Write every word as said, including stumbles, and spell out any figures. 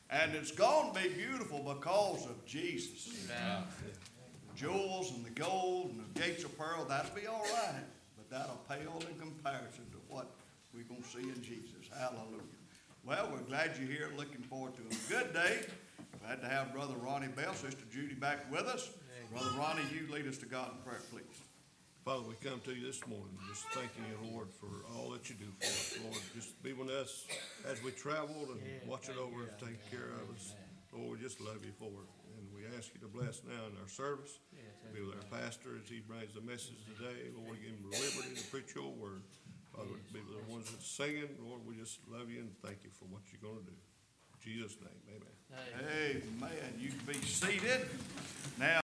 And it's going to be beautiful because of Jesus. Amen. Jewels and the gold and the gates of pearl, that'll be all right. But that'll pale in comparison to what we're going to see in Jesus. Hallelujah. Well, we're glad you're here. Looking forward to a good day. Glad to have Brother Ronnie Bell, Sister Judy back with us. Brother Ronnie, you lead us to God in prayer, please. Father, we come to you this morning just thanking you, Lord, for all that you do for us. Lord, just be with us as we travel and watch it over and take care of us. Lord, we just love you for it. And we ask you to bless now in our service. Be with our pastor as he brings the message today. Lord, give him the liberty to preach your word. Father, be with the ones that's singing. Lord, we just love you and thank you for what you're going to do. In Jesus' name, amen. Amen. You can be seated. Now,